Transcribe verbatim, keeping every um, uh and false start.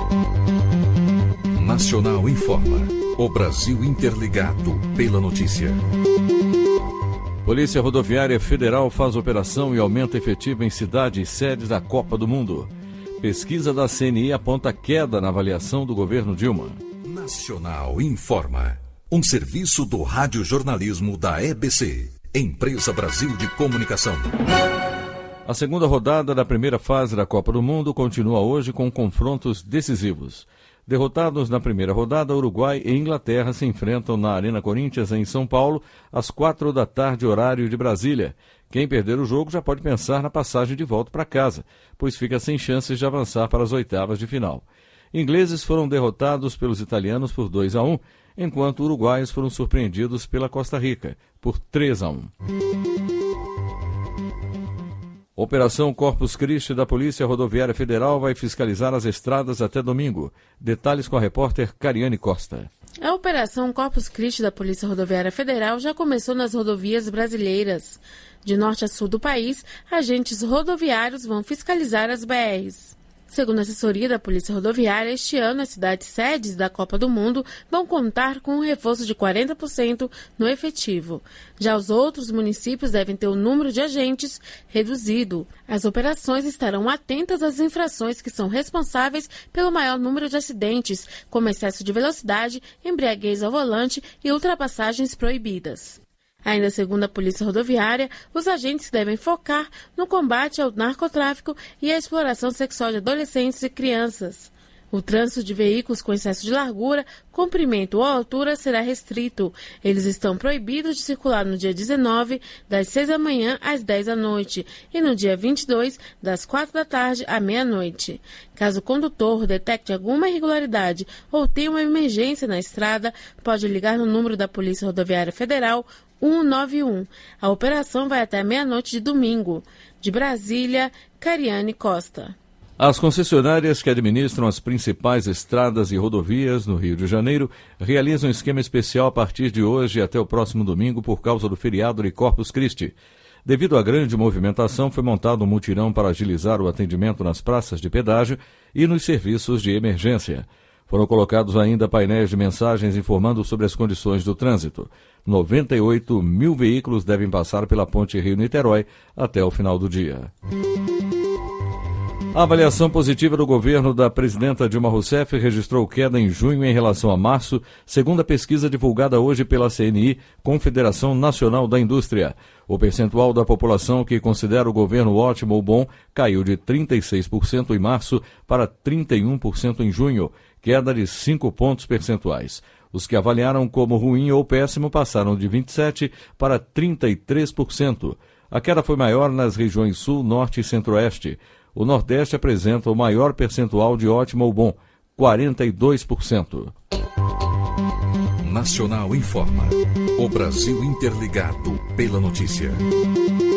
Nacional informa. O Brasil interligado pela notícia. Polícia Rodoviária Federal faz operação e aumenta efetivo em cidades e sedes da Copa do Mundo. Pesquisa da C N I aponta queda na avaliação do governo Dilma. Nacional informa. Um serviço do radiojornalismo da E B C, Empresa Brasil de Comunicação. A segunda rodada da primeira fase da Copa do Mundo continua hoje com confrontos decisivos. Derrotados na primeira rodada, Uruguai e Inglaterra se enfrentam na Arena Corinthians, em São Paulo, às quatro da tarde, horário de Brasília. Quem perder o jogo já pode pensar na passagem de volta para casa, pois fica sem chances de avançar para as oitavas de final. Ingleses foram derrotados pelos italianos por dois a um, enquanto uruguaios foram surpreendidos pela Costa Rica por três a um. Operação Corpus Christi da Polícia Rodoviária Federal vai fiscalizar as estradas até domingo. Detalhes com a repórter Cariane Costa. A Operação Corpus Christi da Polícia Rodoviária Federal já começou nas rodovias brasileiras. De norte a sul do país, agentes rodoviários vão fiscalizar as B Rs. Segundo a assessoria da Polícia Rodoviária, este ano as cidades sedes da Copa do Mundo vão contar com um reforço de quarenta por cento no efetivo. Já os outros municípios devem ter o número de agentes reduzido. As operações estarão atentas às infrações que são responsáveis pelo maior número de acidentes, como excesso de velocidade, embriaguez ao volante e ultrapassagens proibidas. Ainda segundo a Polícia Rodoviária, os agentes devem focar no combate ao narcotráfico e à exploração sexual de adolescentes e crianças. O trânsito de veículos com excesso de largura, comprimento ou altura será restrito. Eles estão proibidos de circular no dia dezenove, das seis da manhã às dez da noite, e no dia vinte e dois, das quatro da tarde à meia-noite. Caso o condutor detecte alguma irregularidade ou tenha uma emergência na estrada, pode ligar no número da Polícia Rodoviária Federal um nove um. A operação vai até meia-noite de domingo. De Brasília, Cariane Costa. As concessionárias que administram as principais estradas e rodovias no Rio de Janeiro realizam um esquema especial a partir de hoje até o próximo domingo por causa do feriado de Corpus Christi. Devido à grande movimentação, foi montado um mutirão para agilizar o atendimento nas praças de pedágio e nos serviços de emergência. Foram colocados ainda painéis de mensagens informando sobre as condições do trânsito. noventa e oito mil veículos devem passar pela ponte Rio-Niterói até o final do dia. A avaliação positiva do governo da presidenta Dilma Rousseff registrou queda em junho em relação a março, segundo a pesquisa divulgada hoje pela C N I, Confederação Nacional da Indústria. O percentual da população que considera o governo ótimo ou bom caiu de trinta e seis por cento em março para trinta e um por cento em junho, queda de cinco pontos percentuais. Os que avaliaram como ruim ou péssimo passaram de vinte e sete por cento para trinta e três por cento. A queda foi maior nas regiões Sul, Norte e Centro-Oeste. O Nordeste apresenta o maior percentual de ótimo ou bom, quarenta e dois por cento. Nacional informa. O Brasil interligado pela notícia.